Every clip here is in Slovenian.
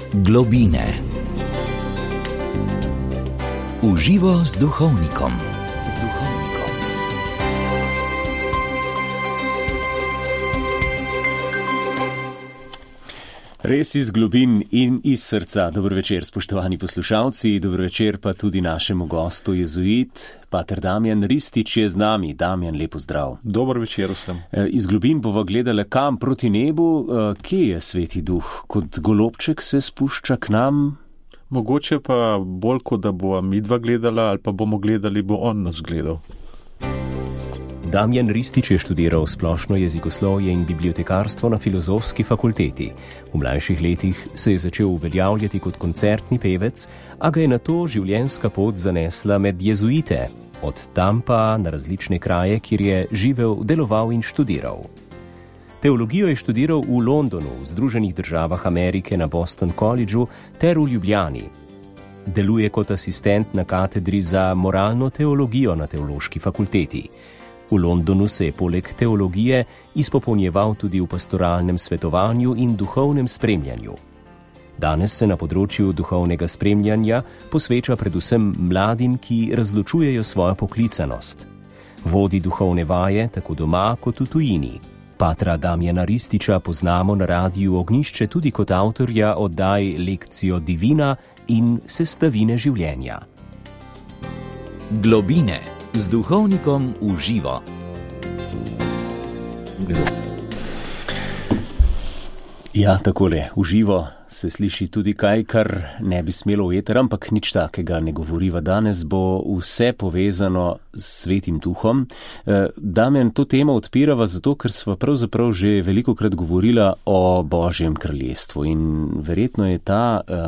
Globine. Uživo z duhovnikom. Res iz globin in iz srca. Dobro večer, spoštovani poslušalci, dobro večer pa tudi našemu gostu jezuit, pater Damjan Ristič je z nami. Damjan, lepo zdrav. Dobro večer vsem. Iz globin bova gledala kam proti nebu. Kje je Sveti Duh? Kot golobček se spušča k nam? Mogoče pa bolj, kot da bova midva gledala ali pa bomo gledali, bo on nas gledal. Damjan Ristič je študiral splošno jezikoslovje in bibliotekarstvo na Filozofski fakulteti. V mlajših letih se je začel uveljavljati kot koncertni pevec, a ga je nato življenjska pot zanesla med jezuite, od tam pa na različne kraje, kjer je živel, deloval in študiral. Teologijo je študiral v Londonu, v Združenih državah Amerike na Boston Collegeu ter v Ljubljani. Deluje kot asistent na katedri za moralno teologijo na Teološki fakulteti. V Londonu se je poleg teologije izpopolnjeval tudi v pastoralnem svetovanju in duhovnem spremljanju. Danes se na področju duhovnega spremljanja posveča predvsem mladim, ki razločujejo svojo poklicanost. Vodi duhovne vaje tako doma kot v tujini. Patra Damjana Rističa poznamo na Radiu Ognjišče tudi kot avtorja oddaj Lekcijo divina in Sestavine življenja. Globine. Z duhovnikom v živo. Ja, takole, v živo se sliši tudi kaj, kar ne bi smelo v eter, ampak nič takega ne govoriva. Danes bo vse povezano s Svetim Duhom. Damjan, to temo odpirava zato, ker sva pravzaprav že velikokrat govorila o Božjem kraljestvu in verjetno je ta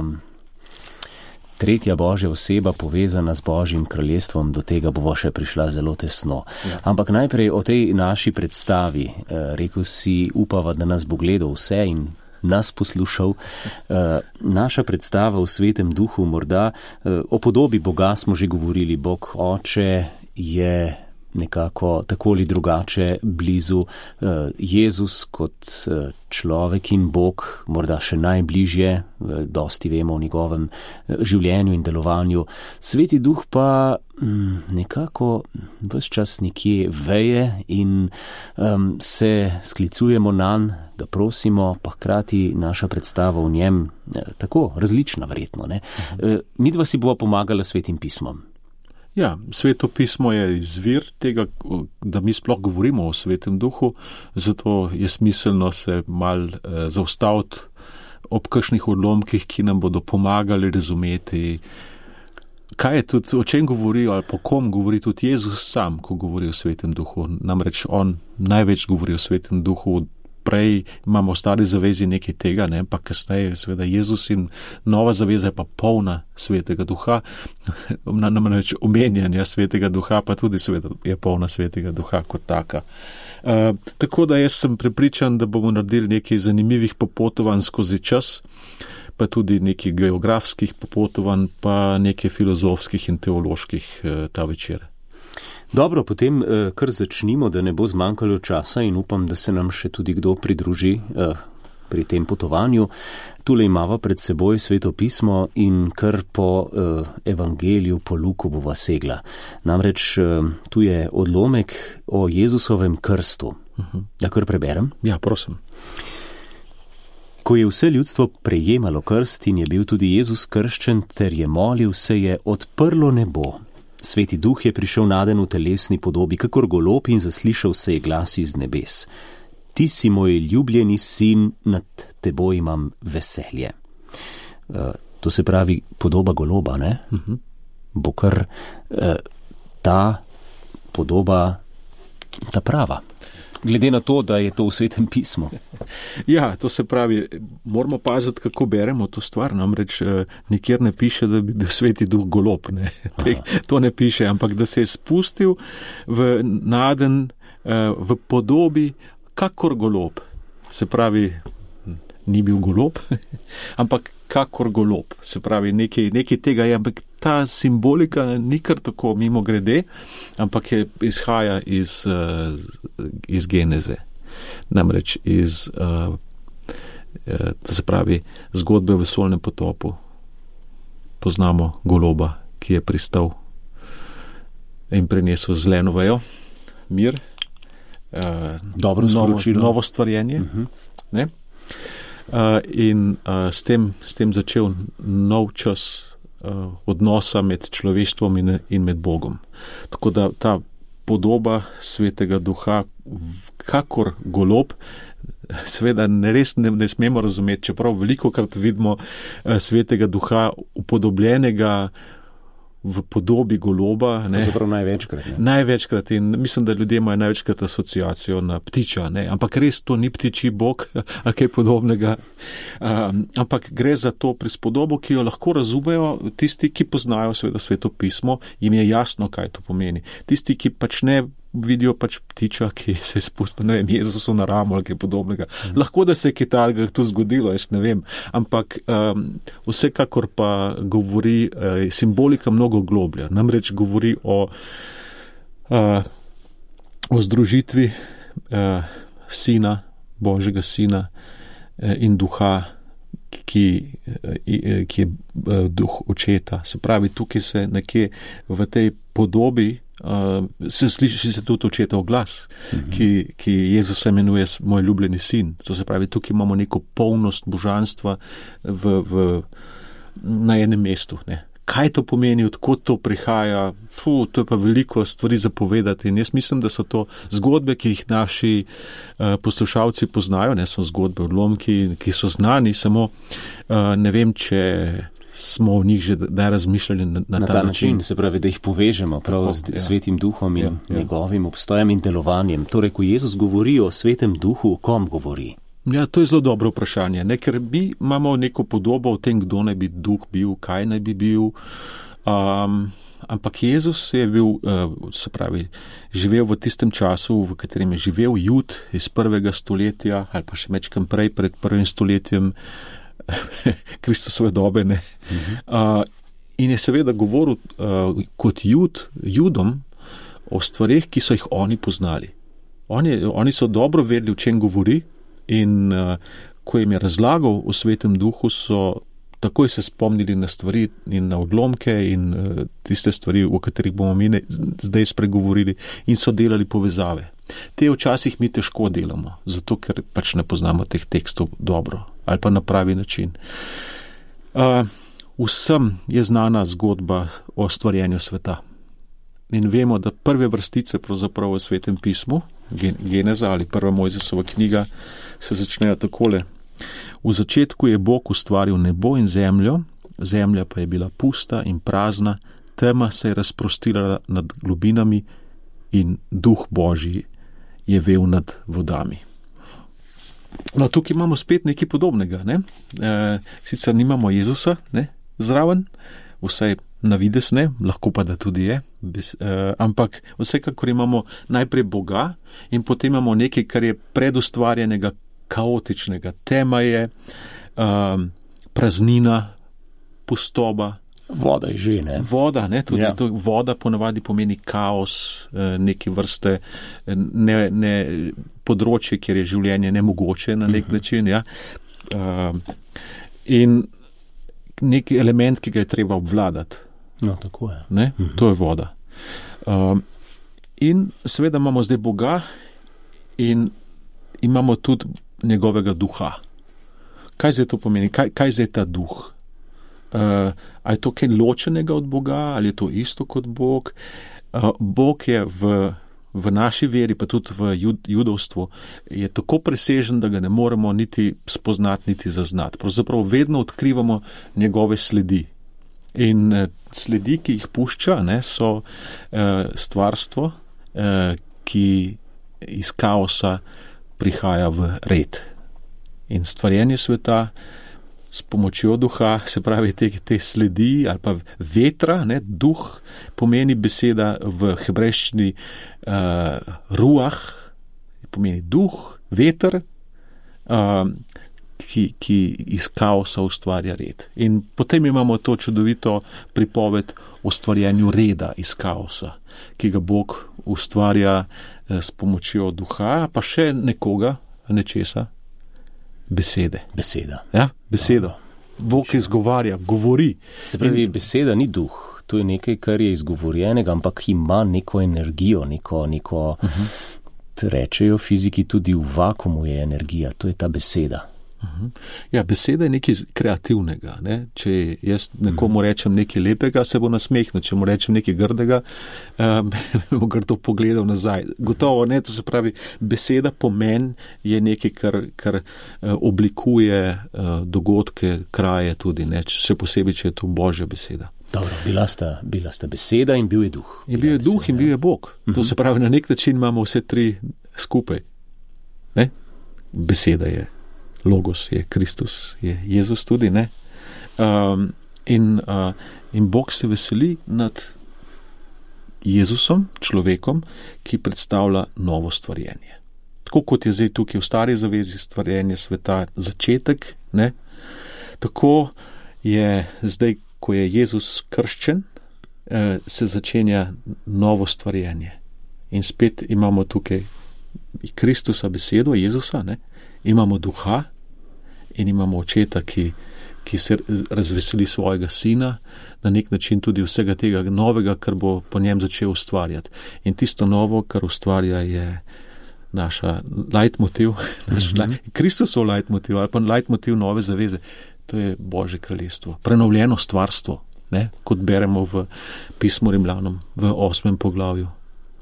tretja Božja oseba povezana z Božjim kraljestvom, do tega bova še prišla zelo tesno. Ja. Ampak najprej o tej naši predstavi. Rekel si, upava, da nas bo gledal vse in nas poslušal. Naša predstava v Svetem Duhu, morda o podobi Boga smo že govorili. Bog Oče je nekako tako ali drugače blizu, Jezus kot človek in Bog, morda še najbližje, dosti vemo o njegovem življenju in delovanju. Sveti Duh pa nekako ves čas nekje veje in se sklicujemo nanj, ga prosimo, pa hkrati naša predstava o njem tako različna verjetno, ne? Midva si bova pomagala Svetim pismom. Ja, Sveto pismo je izvir tega, da mi sploh govorimo o Svetem Duhu, zato je smiselno se mal zaustaviti ob kakšnih odlomkih, ki nam bodo pomagali razumeti, kaj je tudi, o čem govori ali po kom govori tudi Jezus sam, ko govori o Svetem Duhu. Namreč on največ govori o Svetem Duhu. Prej imamo v stari zavezi nekaj tega, ne, pa kasneje seveda Jezus in nova zaveza je pa polna Svetega Duha, namreč omenjanja Svetega Duha, pa tudi seveda je polna Svetega Duha kot taka. Tako da jaz sem prepričan, da bomo naredili nekaj zanimivih popotovanj skozi čas, pa tudi nekaj geografskih popotovanj, pa nekaj filozofskih in teoloških ta večer. Dobro, potem kar začnimo, da ne bo zmanjkalo časa in upam, da se nam še tudi kdo pridruži pri tem potovanju. Tule imava pred seboj Sveto pismo in kar po evangeliju po Luku bova segla. Namreč tu je odlomek o Jezusovem krstu. Da kar preberem? Ja, prosim. Ko je vse ljudstvo prejemalo krst in je bil tudi Jezus krščen ter je molil, se je odprlo nebo. Sveti Duh je prišel naden v telesni podobi, kakor golob, in zaslišal se je glas iz nebes. Ti si moj ljubljeni sin, nad teboj imam veselje. To se pravi podoba goloba, ne? Bo kar ta podoba, ta prava. Glede na to, da je to v Svetem pismu. Ja, to se pravi, moramo paziti, kako beremo to stvar, namreč nikjer ne piše, da bi bil Sveti Duh golob, ne. To ne piše, ampak da se je spustil v naden, v podobi kakor golob. Se pravi, ni bil golob, ampak kakor golob. Se pravi, nekaj tega je, ampak ta simbolika ni kar tako mimo grede, ampak izhaja iz geneze. Namreč iz To se pravi, zgodbe v vesoljnem potopu. Poznamo goloba, ki je pristal in prinesel zeleno vejo, mir, novo stvarjenje. Ne? In s tem začel nov čas odnosa med človeštvom in med Bogom. Tako da ta podoba Svetega Duha, kakor golob, seveda res ne smemo razumeti, čeprav velikokrat vidimo Svetega Duha upodobljenega v podobi goloba. Zapravo največkrat. Največkrat, in mislim, da ljudje imajo največkrat asociacijo na ptiča, ne? Ampak res to ni ptičji bog, ali kaj podobnega. Ampak gre za to prispodobo, ki jo lahko razumejo tisti, ki poznajo seveda Sveto pismo, jim je jasno, kaj to pomeni. Tisti, ki pač ne vidijo pač ptiča, ki se je spustil, ne vem, Jezusu na ramo ali kaj podobnega. Lahko, da se je kaj takega tu zgodilo, jaz ne vem, ampak vsekakor pa govori simbolika mnogo globlja. Namreč govori o združitvi sina, Božjega sina in duha, ki je duh očeta. Se pravi, tukaj se nekje v tej podobi se sliši se tudi očetov glas, ki Jezus imenuje moj ljubljeni sin. To se pravi, tukaj imamo neko polnost božanstva na enem mestu. Ne. Kaj to pomeni, odkot to prihaja, to je pa veliko stvari za povedati. In jaz mislim, da so to zgodbe, ki jih naši poslušalci poznajo, ne so zgodbe, odlomki, ki so znani, samo ne vem, če smo v njih že da razmišljali na ta način. Se pravi, da jih povežemo prav z Svetim Duhom in njegovim obstojem in delovanjem. Torej, ko Jezus govori o Svetem Duhu, o kom govori? Ja, to je zelo dobro vprašanje, ne? Ker mi imamo neko podobo o tem, kdo naj bi duh bil, kaj naj bi bil, ampak Jezus je bil, se pravi, živel v tistem času, v katerem je živel Jud iz 1. stoletja, ali pa še mečkam prej, pred 1. stoletjem Kristusove dobe, ne. In je seveda govoril kot Judom o stvareh, ki so jih oni poznali. Oni so dobro vedeli, o čem govori, in ko jim je razlagal o Svetem Duhu, so takoj se spomnili na stvari in na odlomke in tiste stvari, o katerih bomo mi zdaj spregovorili, in so delali povezave. Te včasih mi težko delamo, zato ker pač ne poznamo teh tekstov dobro ali pa na pravi način. Vsem je znana zgodba o stvarjenju sveta. In vemo, da prve vrstice pravzaprav v Svetem pismu, Geneza ali Prva Mojzesova knjiga, se začnejo takole. V začetku je Bog ustvaril nebo in zemljo, zemlja pa je bila pusta in prazna, tema se je razprostila nad globinami in Duh Božji je vel nad vodami. No, tukaj imamo spet nekaj podobnega, ne? Sicer nimamo Jezusa, ne, zraven, vsaj na vides ne, lahko pa da tudi je, ampak vsekakor imamo najprej Boga in potem imamo nekaj, kar je predustvarjenega, kaotičnega. Tema je praznina, pustoba. Voda je že, ne? Voda, ne, tudi to, voda ponavadi pomeni kaos, neke vrste ne področje, kjer je življenje nemogoče na nek način, ja. In neki element, ki ga je treba obvladati. No, tako je. Ne? To je voda. In seveda imamo zdaj Boga in imamo tudi njegovega duha. Kaj zdaj to pomeni? Kaj zdaj ta duh? Ali je to kaj ločenega od Boga, ali je to isto kot Bog? Bog je v naši veri, pa tudi v judovstvu, je tako presežen, da ga ne moremo niti spoznati, niti zaznati. Pravzaprav vedno odkrivamo njegove sledi. In sledi, ki jih pušča, ne, so stvarstvo, ki iz kaosa prihaja v red. In stvarjenje sveta s pomočjo duha, se pravi te sledi ali pa vetra, ne, duh pomeni beseda v hebrejščini ruah, pomeni duh, veter, ki iz kaosa ustvarja red. In potem imamo to čudovito pripoved o stvarjenju reda iz kaosa, ki ga Bog ustvarja s pomočjo duha, pa še nekoga, nečesa. besede. Beseda. Ja, beseda. Bog izgovarja, govori. Se pravi, beseda ni duh, to je nekaj, kar je izgovorjenega, ampak ima neko energijo, neko rečejo fiziki, tudi v vakumu je energija, to je ta beseda. Ja, beseda je nekaj kreativnega. Ne? Če jaz nekomu rečem nekaj lepega, se bo nasmehnil, če mu rečem nekaj grdega, bo grdo pogledal nazaj. Gotovo, ne, to se pravi, beseda pomen je nekaj, kar oblikuje dogodke, kraje tudi, ne? Še posebej, če je to Božja beseda. Dobro, bila sta beseda in bil je duh. In bil je duh in bil je Bog. To se pravi, na nek način imamo vse tri skupaj. Ne? Beseda je Logos, je Kristus, je Jezus tudi, ne? In Bog se veseli nad Jezusom, človekom, ki predstavlja novo stvarjenje. Tako kot je zdaj tukaj v Stari zavezi stvarjenje sveta začetek, ne? Tako je zdaj, ko je Jezus krščen, se začenja novo stvarjenje. In spet imamo tukaj Kristusa besedo, Jezusa, ne? Imamo duha in imamo očeta, ki se razveseli svojega sina, na nek način tudi vsega tega novega, kar bo po njem začel ustvarjati. In tisto novo, kar ustvarja, je naša leitmotiv, Kristusov leitmotiv ali pa leitmotiv nove zaveze. To je Božje kraljestvo, prenovljeno stvarstvo, ne? Kot beremo v pismu Rimljanom v 8. poglavju.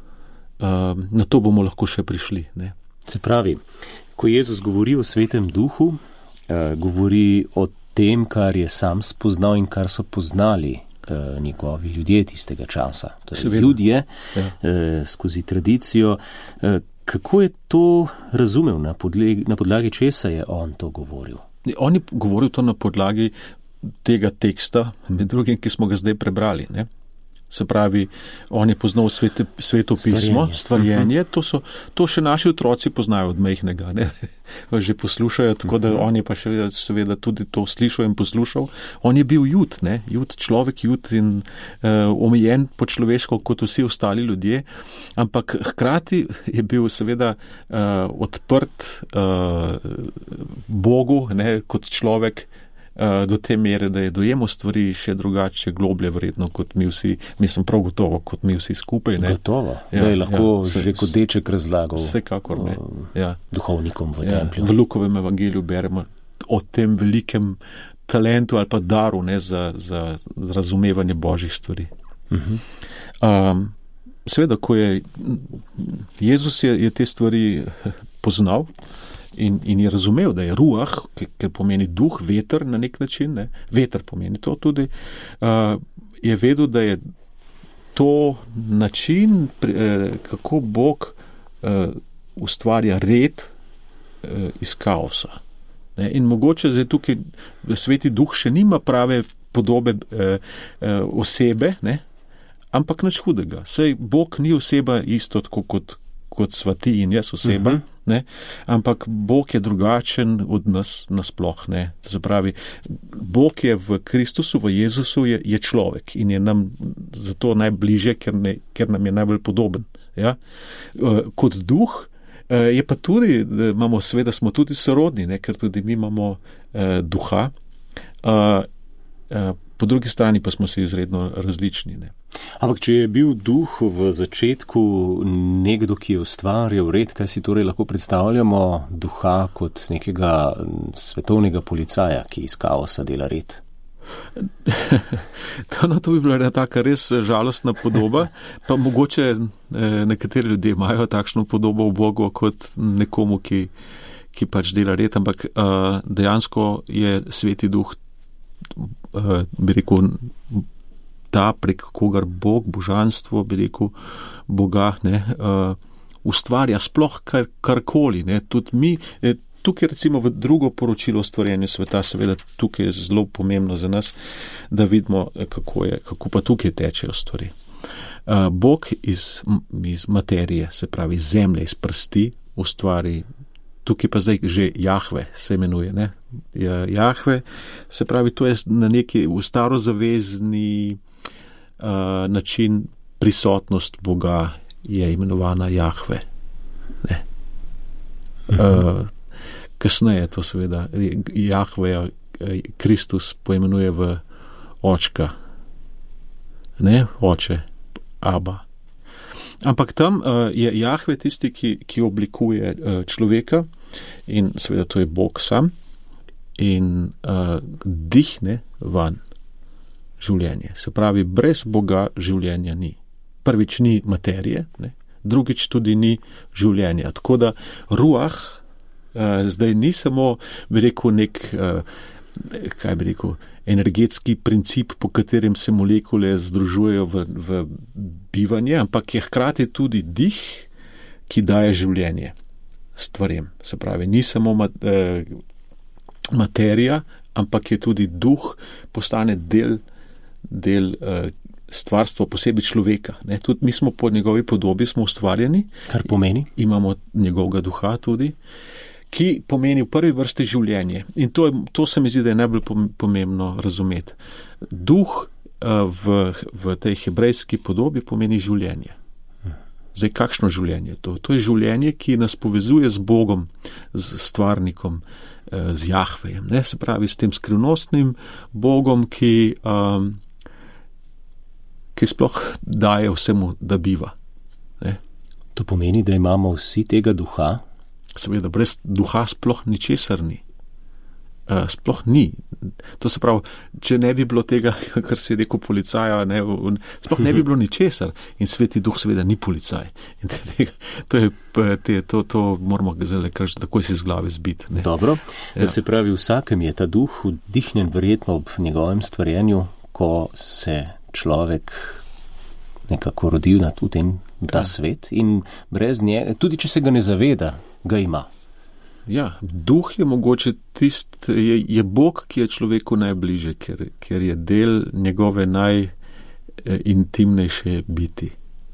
Na to bomo lahko še prišli. Ne? Se pravi, ko Jezus govori o svetem duhu, govori o tem, kar je sam spoznal in kar so poznali njegovi ljudje tistega časa. Torej, ljudje, skozi tradicijo. Kako je to razumel, na podlagi česa je on to govoril? On je govoril to na podlagi tega teksta, med drugim, ki smo ga zdaj prebrali, ne? Se pravi, on je poznal sveto pismo, stvarjenje, to še naši otroci poznajo od majhnega, ne? Že poslušajo, tako da on je pa še seveda tudi to slišal in poslušal. On je bil jud, ne? Jud, človek jud in omejen po človeško kot vsi ostali ljudje, ampak hkrati je bil seveda odprt Bogu, ne? Kot človek, do te mere, da je dojemal stvari še drugače, globlje vredno kot mi vsi, mislim prav gotovo, kot mi vsi skupaj. Ne? Gotovo, ja, da je lahko že kot deček razlagal vsekakor, ne. Ja. Duhovnikom v templju. V Lukovem evangeliju beremo o tem velikem talentu ali pa daru, ne, za razumevanje Božjih stvari. Seveda, ko je Jezus je te stvari poznal, in je razumel, da je ruah, ker pomeni duh, veter na nek način, ne? Veter pomeni to tudi, je vedel, da je to način, kako Bog ustvarja red iz kaosa. Ne? In mogoče zdaj tukaj sveti duh še nima prave podobe osebe, ne? Ampak nič hudega. Saj Bog ni oseba isto tako kot sva ti in jaz oseba, ne? Ampak Bog je drugačen od nas nasploh, ne? To se pravi, Bog je v Kristusu, v Jezusu je človek in je nam zato najbližje, ker nam je najbolj podoben. Ja? Kot duh je pa tudi, seveda smo tudi sorodni, ne? Ker tudi mi imamo duha, po drugi strani pa smo si izredno različni. Ne? Ampak če je bil duh v začetku nekdo, ki je ustvarjal red, kaj si torej lahko predstavljamo duha kot nekega svetovnega policaja, ki iz kaosa dela red? To bi bila taka res žalostna podoba, pa mogoče nekateri ljudje imajo takšno podobo v Bogu kot nekomu, ki pač dela red, ampak dejansko je sveti duh, bi rekel, ta prek kogar Bog, božanstvo, bi rekel, Boga, ne, ustvarja sploh karkoli, ne, tudi mi, tukaj recimo v drugo poročilo o stvarjenju sveta, seveda tukaj je zelo pomembno za nas, da vidimo, kako pa tukaj tečejo stvari. Bog iz materije, se pravi zemlje, iz prsti ustvari, tukaj pa zdaj že Jahve se imenuje, ne? Jahve, se pravi, to je na neki starozavezni način prisotnost Boga je imenovana Jahve. Ne? Kasneje to seveda Jahveja Kristus poimenuje v očka. Ne, oče, Aba. Ampak tam je Jahve tisti, ki oblikuje človeka in seveda to je Bog sam in dihne van življenje. Se pravi, brez Boga življenja ni. Prvič ni materije, ne? Drugič tudi ni življenja. Tako da ruah zdaj ni samo, bi rekel, nek, kaj bi rekel, energetski princip, po katerem se molekule združujejo v bivanje, ampak je hkrati tudi dih, ki daje življenje stvarem. Se pravi, ni samo materija, ampak je tudi duh, postane del stvarstva, posebej človeka. Ne? Tudi mi smo po njegovi podobi smo ustvarjeni. Kar pomeni? Imamo njegovega duha tudi, ki pomeni v prvi vrsti življenje. In to se mi zdi, da je najbolj pomembno razumeti. Duh v tej hebrejski podobi pomeni življenje. Zdaj, kakšno življenje je to? To je življenje, ki nas povezuje z Bogom, z stvarnikom, z Jahvejem. Ne? Se pravi, s tem skrivnostnim Bogom, ki sploh daje vsemu, da biva. Ne? To pomeni, da imamo vsi tega duha? Seveda, brez duha sploh ničesar ni. Sploh ni. To se pravi, če ne bi bilo tega, kar si rekel policaja, ne, sploh ne bi bilo ničesar. In Sveti Duh seveda ni policaj. In to moramo zdaj kar takoj si z glave zbiti. Ne. Dobro, Se pravi, vsakem je ta duh vdihnjen verjetno ob njegovem stvarjenju, ko se človek nekako rodi na ta svet in brez njega, tudi če se ga ne zaveda, ga ima. Ja, duh je mogoče je Bog, ki je človeku najbliže, ker je del njegove najintimnejše biti.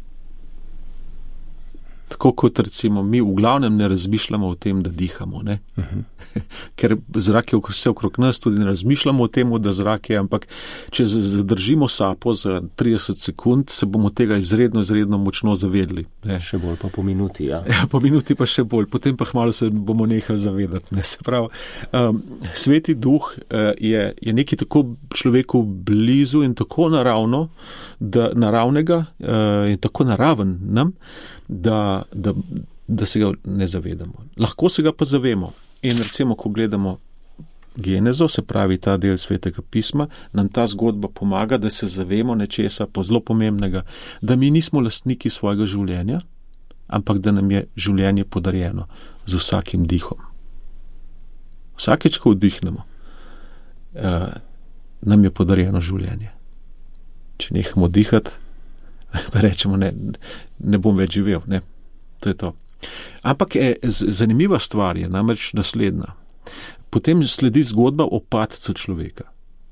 Tako kot recimo mi v glavnem ne razmišljamo o tem, da dihamo, ne? Ker zrak je vse okrog nas, tudi ne razmišljamo o tem, da zrak je, ampak če zadržimo sapo za 30 sekund, se bomo tega izredno močno zavedli. Ne? Še bolj pa po minuti, ja. Po minuti pa še bolj, potem pa hmalo se bomo nehali zavedati. Ne? Se pravi, Sveti Duh je nekaj tako človeku blizu in tako naravnega in tako naraven nam, da se ga ne zavedamo. Lahko se ga pa zavemo. In recimo, ko gledamo Genezo, se pravi ta del Svetega pisma, nam ta zgodba pomaga, da se zavemo nečesa zelo pomembnega, da mi nismo lastniki svojega življenja, ampak da nam je življenje podarjeno z vsakim dihom. Vsakeč, ko vdihnemo, nam je podarjeno življenje. Če nehamo dihati, pa rečemo, ne bom več živel, ne. To je to. Ampak zanimiva stvar je namreč naslednja. Potem sledi zgodba o padcu človeka.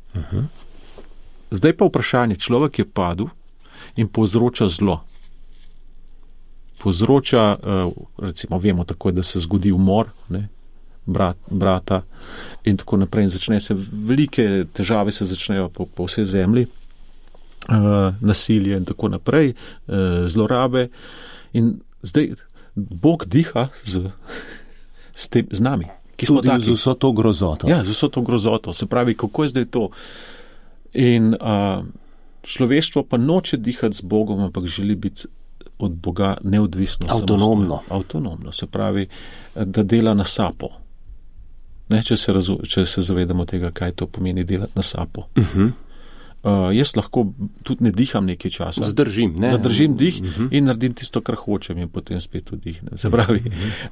Zdaj pa vprašanje, človek je padel in povzroča zlo. Povzroča, recimo vemo takoj, da se zgodi umor, ne, brata in tako naprej. In začne se, velike težave se začnejo po vsej zemlji. Nasilje in tako naprej, zlorabe in zdaj Bog diha z nami, ki smo taki. Z vso to grozoto. Ja, z vso to grozoto. Se pravi, kako je zdaj to? In človeštvo pa noče dihati z Bogom, ampak želi biti od Boga neodvisno. Avtonomno. Se pravi, da dela na sapo. Ne, če se zavedamo tega, kaj to pomeni delati na sapo. Jaz lahko tudi ne diham nekaj časa. Zadržim dih in naredim tisto, kar hočem in potem spet vdihnem. Se pravi,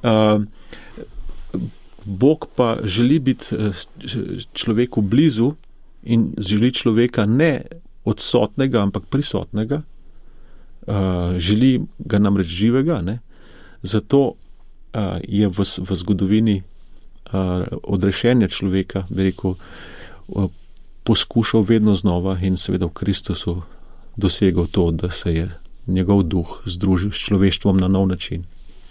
Bog pa želi biti človeku blizu in želi človeka ne odsotnega, ampak prisotnega. Želi ga namreč živega, ne? Zato je v zgodovini odrešenja človeka, bi rekel, poskušal vedno znova in seveda v Kristusu dosegel to, da se je njegov duh združil s človeštvom na nov način.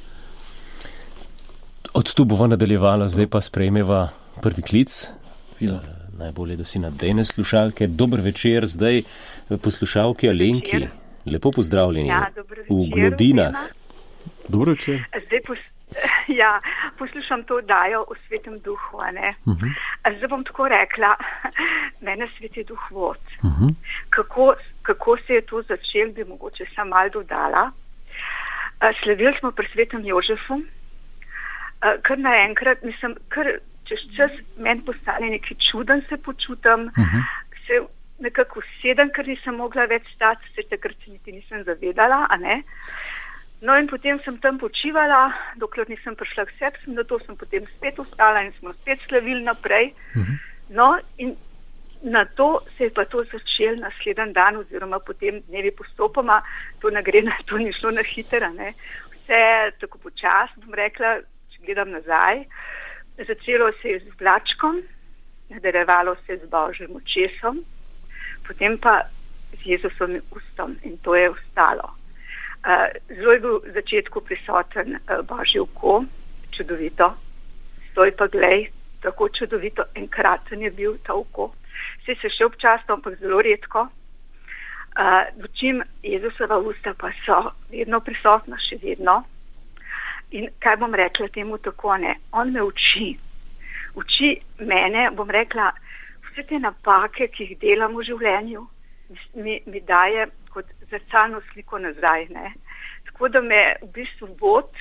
Od tu bova nadaljevala, zdaj pa sprejmeva prvi klic. Najbolje, da si nadejne slušalke. Dober večer, zdaj poslušalki Alenki. Lepo pozdravljeni. Ja, dobro večer. V Globinah. Dobro večer. Ja, poslušam to oddajo o Svetem Duhu, a ne. Zdaj bom tako rekla, mene Sveti Duh vod. Kako se je to začelo, bi mogoče sam malo dodala. Sledili smo pri Svetem Jožefu, kar naenkrat, kar čez čas meni postane nekaj čuden, se počutim, se nekako usedem, ker nisem mogla več stati, se takrat se niti nisem zavedala, a ne. No in potem sem tam počivala, dokler nisem prišla k sebi, zato sem potem spet ostala in smo spet slavili naprej. No in na to se je pa to začelo naslednji dan oziroma potem dnevi postopoma, to ni šlo na hitro, ne. Vse tako počas, bom rekla, če gledam nazaj, začelo se je z vlačkom, nadaljevalo se je z Božjim očesom, potem pa z Jezusovim ustom in to je ostalo. Zelo je bil v začetku prisoten Božje oko, čudovito. Stoj pa glej, tako čudovito, enkraten je bil ta oko. Vse se še občasno, ampak zelo redko. Dočim Jezusova usta pa so vedno prisotna, še vedno. In kaj bom rekla temu tako, ne? On me uči. Uči mene, bom rekla, vse te napake, ki jih delam v življenju, mi daje kot zrcalno sliko nazaj, ne. Tako da me v bistvu vod,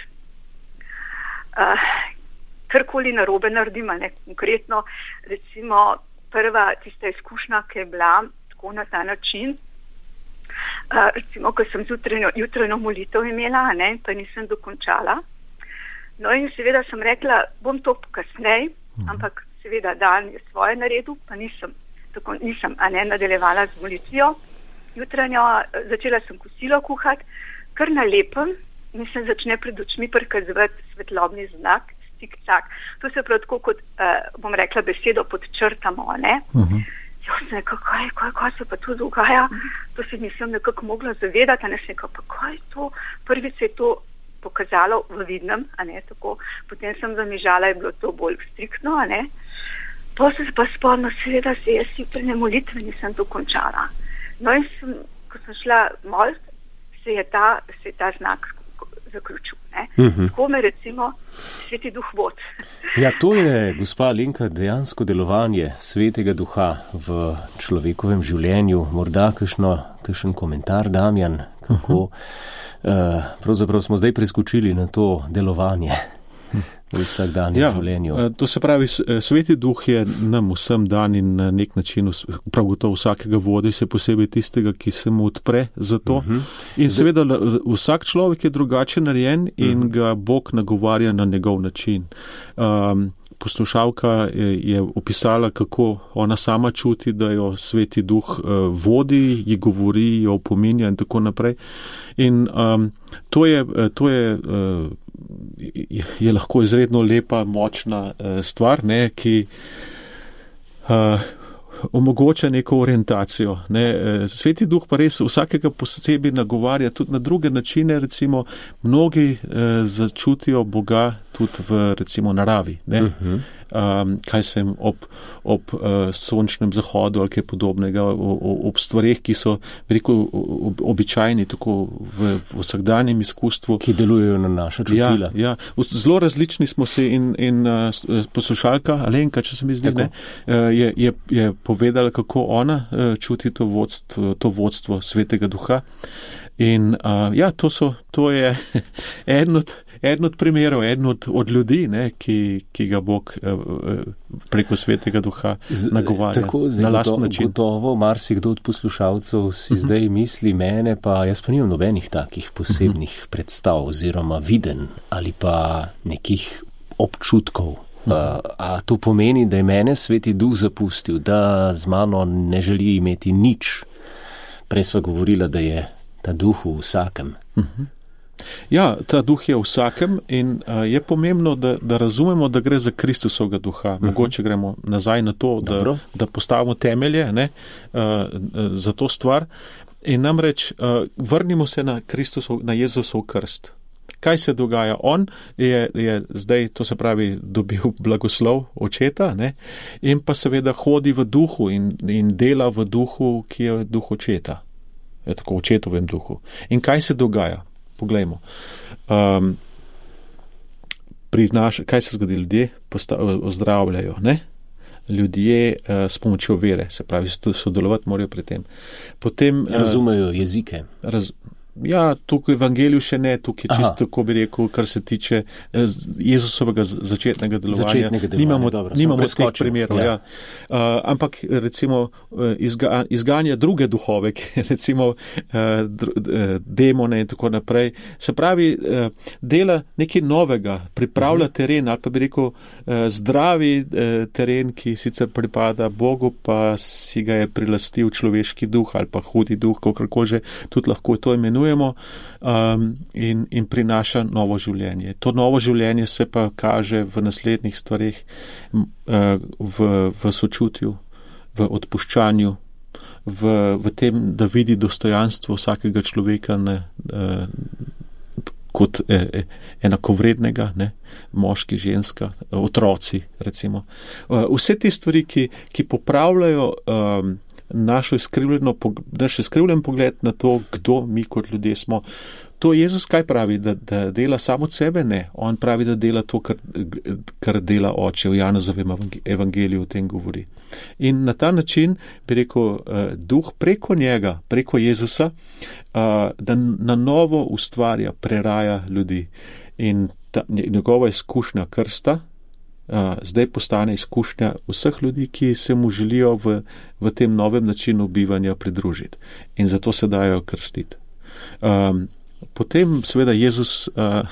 karkoli narobe naredim, ne, konkretno, recimo prva tista izkušnja, ki je bila tako na ta način, recimo, ko sem jutranjo molitev imela, ne, pa nisem dokončala. No in seveda sem rekla, bom to kasneje, ampak seveda dan je svoje naredil, pa nisem nadaljevala z molitvijo. Jutranjo začela sem kosilo kuhati, kar na lepem in se začne pred očmi prikazovati svetlobni znak, tik-tak. To se pravi tako, kot bom rekla besedo podčrtamo, ne? Jaz sem nekako, kaj se pa tu dogaja? To se nisem nekako mogla zavedati, a ne sem nekako, pa kaj je to? Prvi se je to pokazalo v vidnem, a ne, tako. Potem sem zamižala, je bilo to bolj striktno, a ne. To se pa spomnila, seveda se jaz jutranje molitve nisem dokončala. No in ko sem šla molit, se je ta znak zaključil. Tako me recimo Sveti Duh vod. Ja, to je, gospa Alenka, dejansko delovanje Svetega Duha v človekovem življenju. Morda kakšen komentar, Damjan, kako pravzaprav smo zdaj preskočili na to delovanje v vsakdanjem življenju. To se pravi, Sveti Duh je nam vsem dan in na nek način, prav gotovo vsakega vodi, se posebej tistega, ki se mu odpre za to. In seveda vsak človek je drugače narejen in ga Bog nagovarja na njegov način. Poslušalka je opisala, kako ona sama čuti, da jo Sveti Duh vodi, ji govori, jo opominja in tako naprej. In to je lahko izredno lepa, močna stvar, ne, ki omogoča neko orientacijo. Ne. Sveti Duh pa res vsakega posebej nagovarja tudi na druge načine, recimo mnogi začutijo Boga tudi v recimo naravi. Ne. Kaj sem ob sončnem zahodu ali kaj podobnega, ob stvareh, ki so veliko običajni, tako v vsakdanjem izkustvu. Ki delujejo na naša čutila. Ja. Zelo različni smo se in poslušalka Alenka, če se mi zdi, ne, je povedala, kako ona čuti to vodstvo Svetega Duha. In to je eden od primerov, eden od ljudi, ne, ki ga Bog preko Svetega Duha nagovarja na lastni način. Gotovo marsikdo od poslušalcev si zdaj misli mene, pa jaz pa nimam nobenih takih posebnih predstav oziroma videnj ali pa nekih občutkov. A to pomeni, da je mene Sveti Duh zapustil, da z mano ne želi imeti nič? Prej sva govorila, da je ta Duh v vsakem. Ja, ta Duh je v vsakem in je pomembno, da razumemo, da gre za Kristusovega Duha. Mogoče gremo nazaj na to, da postavimo temelje, ne, za to stvar. In namreč vrnimo se na Jezusov krst. Kaj se dogaja? On je zdaj, to se pravi, dobil blagoslov očeta, ne, in pa seveda hodi v duhu in dela v duhu, ki je duh očeta. Je tako, očetovem duhu. In kaj se dogaja? Poglejmo. kaj se zgodi? Ljudje ozdravljajo, ne? Ljudje s pomočjo vere, se pravi, sodelovati morajo pri tem. Potem razumejo jezike. Ja, tukaj v Evangeliju še ne, tukaj čisto tako bi rekel, kar se tiče Jezusovega začetnega delovanja. Nimamo teh primerov. Ja. Ampak recimo izganja druge duhove, recimo demone in tako naprej. Se pravi, dela nekaj novega, pripravlja teren ali pa bi rekel zdravi teren, ki sicer pripada Bogu, pa si ga je prilastil človeški duh ali pa hudi duh, kakorkoli že tudi lahko to imenuje. In prinaša novo življenje. To novo življenje se pa kaže v naslednjih stvarih, v sočutju, v odpuščanju, v tem, da vidi dostojanstvo vsakega človeka kot enakovrednega, ne? Moški, ženska, otroci, recimo. Vse te stvari, ki popravljajo naš izkrivljen pogled na to, kdo mi kot ljudje smo. To Jezus kaj pravi, da dela samo od sebe? Ne. On pravi, da dela to, kar dela Oče. V Janezovem evangeliju o tem govori. In na ta način, bi rekel, duh preko njega, preko Jezusa, da na novo ustvarja, preraja ljudi. In njegova izkušnja krsta zdaj postane izkušnja vseh ljudi, ki se mu želijo v tem novem načinu bivanja pridružiti. In zato se dajo krstiti. Potem seveda Jezus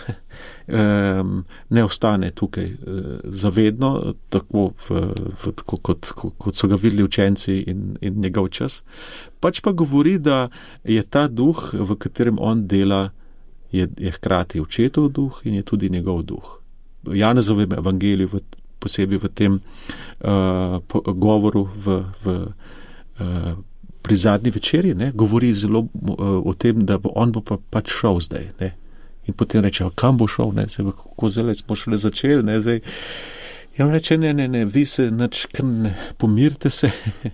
ne ostane tukaj zavedno, tako kot so ga videli učenci in njegov čas. Pač pa govori, da je ta duh, v katerem on dela, je hkrati očetov duh in je tudi njegov duh. V Janezovem evangeliju, posebej v tem govoru pri zadnji večerji, ne, govori zelo o tem, da on bo pač šel zdaj. Ne. In potem reče, kam bo šel, ne, zdaj, kako zelo smo šele začeli, ne, zdaj. In on reče, ne, vi se pomirite se,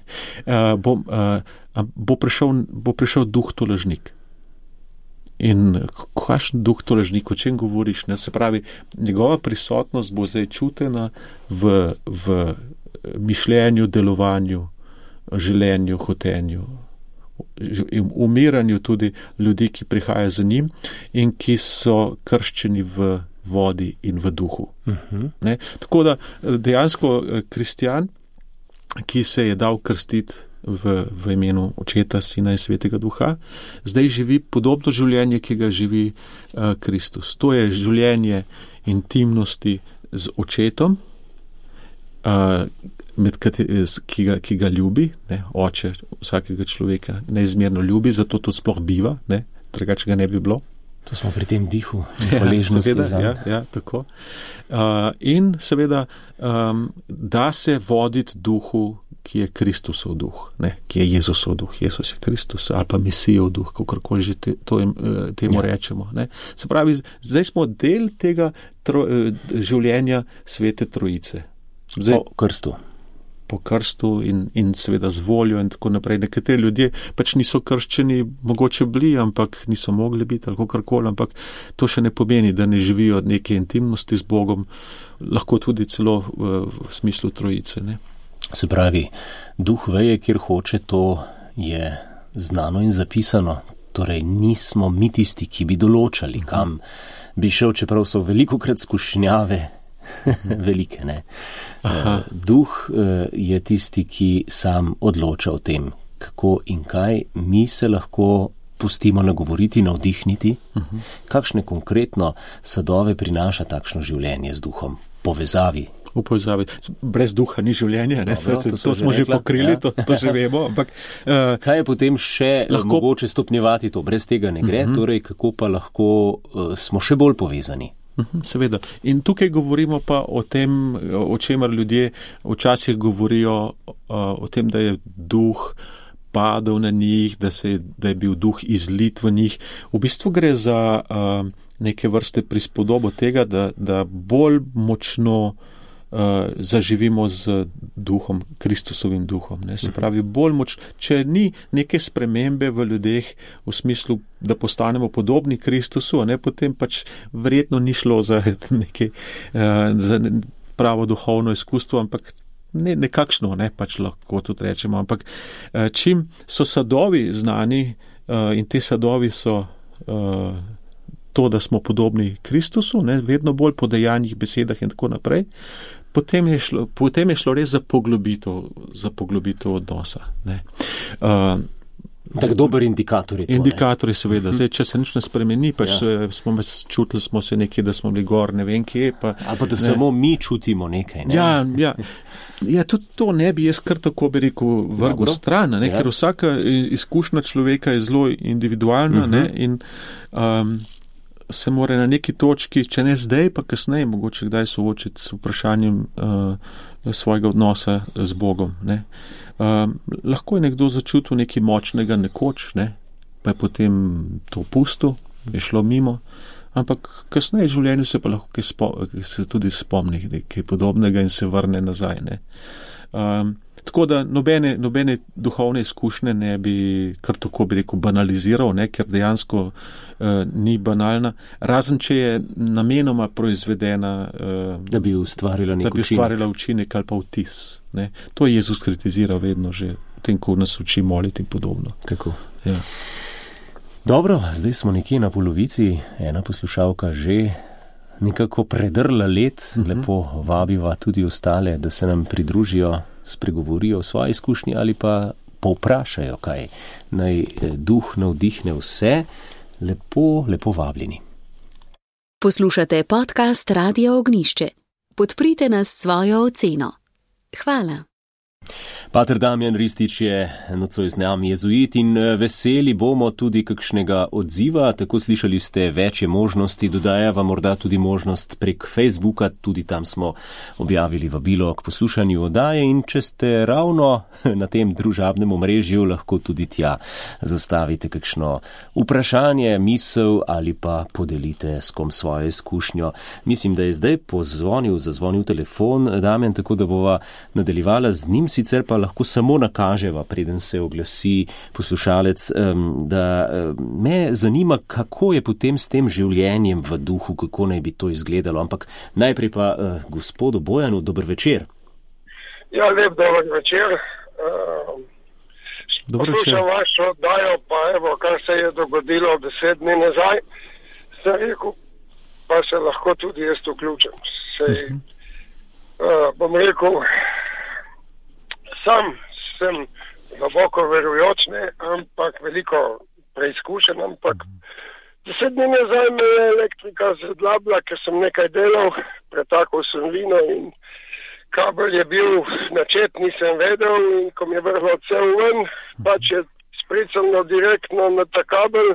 bo prišel duh tolažnik. In kakšen duh tolažnik, o čem govoriš? Ne? Se pravi, njegova prisotnost bo zdaj čutena v mišljenju, delovanju, želenju, hotenju, umiranju tudi ljudi, ki prihajajo za njim in ki so krščeni v vodi in v duhu. Ne? Tako da dejansko kristjan, ki se je dal krstiti v imenu Očeta, Sina in Svetega Duha, zdaj živi podobno življenje, ki ga živi Kristus. To je življenje intimnosti z Očetom, ki ga ljubi, ne, Oče vsakega človeka neizmerno ljubi, zato to sploh biva, ne, drugače ga ne bi bilo. To smo pri tem dihu in hvaležnosti zanj. Ja, tako. In seveda da se voditi duhu, ki je Kristusov duh, ne, ki je Jezusov duh. Jezus je Kristus ali pa Mesijev duh, kakorkoli že temu rečemo. Ne. Se pravi, zdaj smo del tega življenja Svete Trojice. Zdaj, po krstu in seveda z voljo in tako naprej. Nekateri ljudje pač niso krščeni, mogoče bili, ampak niso mogli biti ali kakorkoli, ampak to še ne pomeni, da ne živijo neke intimnosti z Bogom, lahko tudi celo v smislu Trojice, ne. Se pravi, duh veje, kjer hoče, to je znano in zapisano. Torej, nismo mi tisti, ki bi določali, kam bi šel, čeprav so velikokrat skušnjave velike, ne. Duh je tisti, ki sam odloča o tem, kako in kaj mi se lahko pustimo nagovoriti, navdihniti. Kakšne konkretno sadove prinaša takšno življenje z duhom, povezavi? V povezavi. Brez duha ni življenja, ne? Dobro, to smo že pokrili, ja. to že vemo. Ampak, kaj je potem še mogoče stopnjevati to? Brez tega ne gre, torej kako pa lahko smo še bolj povezani? Seveda. In tukaj govorimo pa o tem, o čemer ljudje včasih govorijo, o tem, da je duh padel na njih, da je bil duh izlit v njih. V bistvu gre za neke vrste prispodobo tega, da bolj močno zaživimo z duhom, Kristusovim duhom. Ne. Se pravi, če ni neke spremembe v ljudeh v smislu, da postanemo podobni Kristusu, ne, potem pač verjetno ni šlo za za pravo duhovno izkustvo, ampak nekakšno, ne, pač lahko tudi rečemo. Ampak čim so sadovi znani in te sadovi so to, da smo podobni Kristusu, ne, vedno bolj po dejanjih, besedah in tako naprej, potem je šlo res za poglobitev odnosa. Ne. Tak dober indikator je to. Indikator je seveda. Zdaj, če se nič ne spremeni, pač čutili smo se nekje, da smo bili gor, ne vem kje. Ali pa da samo mi čutimo nekaj. Ne? Ja, tudi to ne bi jaz kar tako bi rekel vrgel stran, ne, ker vsaka izkušnja človeka je zelo individualna, ne, in se mora na neki točki, če ne zdaj, pa kasneje, mogoče kdaj soočiti s vprašanjem svojega odnosa z Bogom. Ne. Lahko je nekdo začutil nekaj močnega nekoč, ne, pa je potem to pustil, je šlo mimo, ampak kasneje v življenju se pa lahko se tudi spomni nekaj podobnega in se vrne nazaj. Ne. Tako da nobene duhovne izkušnje ne bi kar tako bi rekel banaliziral, ne, ker dejansko ni banalna, razen če je namenoma proizvedena, da bi ustvarila učinek ali pa vtis. Ne. To je Jezus kritiziral vedno že v tem, ko nas uči moliti in podobno. Tako. Ja. Dobro, zdaj smo nekje na polovici, ena poslušalka že nekako predrla let, lepo vabiva tudi ostale, da se nam pridružijo, spregovorijo o svoji izkušnji ali pa povprašajo kaj. Naj duh navdihne vse, lepo vabljeni. Poslušate podcast Radia Ognjišče. Podprite nas s svojo oceno. Hvala. Pater Damjan Ristič je nocoj z nami jezuit in veseli bomo tudi kakšnega odziva. Tako slišali ste, več je možnosti, dodaja vam morda tudi možnost prek Facebooka, tudi tam smo objavili vabilo k poslušanju oddaje in če ste ravno na tem družabnem omrežju, lahko tudi tja zastavite kakšno vprašanje, misel ali pa podelite s kom svojo izkušnjo. Mislim, da je zdaj zazvonil telefon Damjan, tako da bova nadaljevala z njim, sicer pa lahko samo nakaževa, preden se oglasi poslušalec, da me zanima, kako je potem s tem življenjem v duhu, kako naj bi to izgledalo. Ampak najprej pa gospodu Bojanu, dober večer. Ja, lep dober večer. Poslušam vašo oddajo, pa evo, kar se je dogodilo 10 dni nazaj, sem rekel, pa se lahko tudi jaz vključim. Bom rekel, sam sem globoko verujoč, ampak veliko preizkušen, ampak 10 dni nazaj me je elektrika zadlabla, ker sem nekaj delal, pretakal sem vino in kabel je bil načet, nisem vedel in ko mi je vrhlo cel ven, pač je spricalno direktno na ta kabel,